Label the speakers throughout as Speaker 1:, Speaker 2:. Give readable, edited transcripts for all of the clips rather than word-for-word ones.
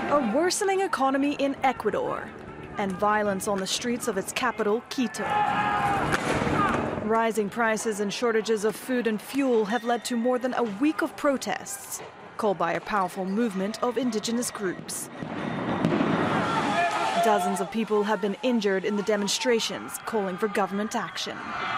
Speaker 1: A worsening economy in Ecuador and violence on the streets of its capital, Quito. Rising prices and shortages of food and fuel have led to more than a week of protests, called by a powerful movement of indigenous groups. Dozens of people have been injured in the demonstrations, calling for government action.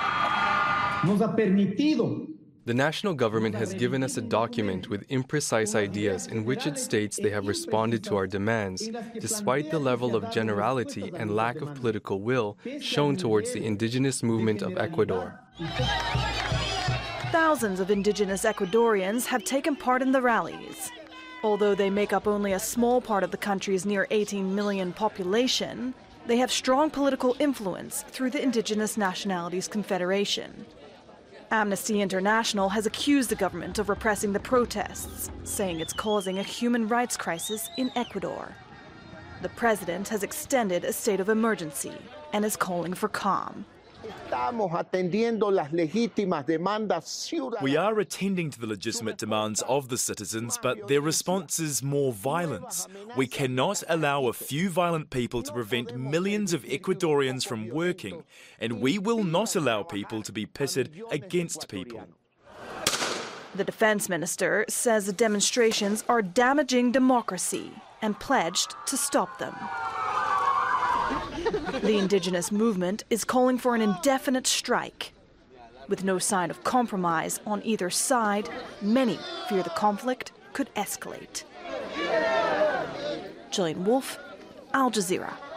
Speaker 2: The national government has given us a document with imprecise ideas in which it states they have responded to our demands, despite the level of generality and lack of political will shown towards the indigenous movement of Ecuador.
Speaker 1: Thousands of indigenous Ecuadorians have taken part in the rallies. Although they make up only a small part of the country's near 18 million population, they have strong political influence through the Indigenous Nationalities Confederation. Amnesty International has accused the government of repressing the protests, saying it's causing a human rights crisis in Ecuador. The president has extended a state of emergency and is calling for calm.
Speaker 3: We are attending to the legitimate demands of the citizens, but their response is more violence. We cannot allow a few violent people to prevent millions of Ecuadorians from working, and we will not allow people to be pitted against people.
Speaker 1: The defense minister says the demonstrations are damaging democracy and pledged to stop them. The indigenous movement is calling for an indefinite strike. With no sign of compromise on either side, many fear the conflict could escalate. Gillian Wolfe, Al Jazeera.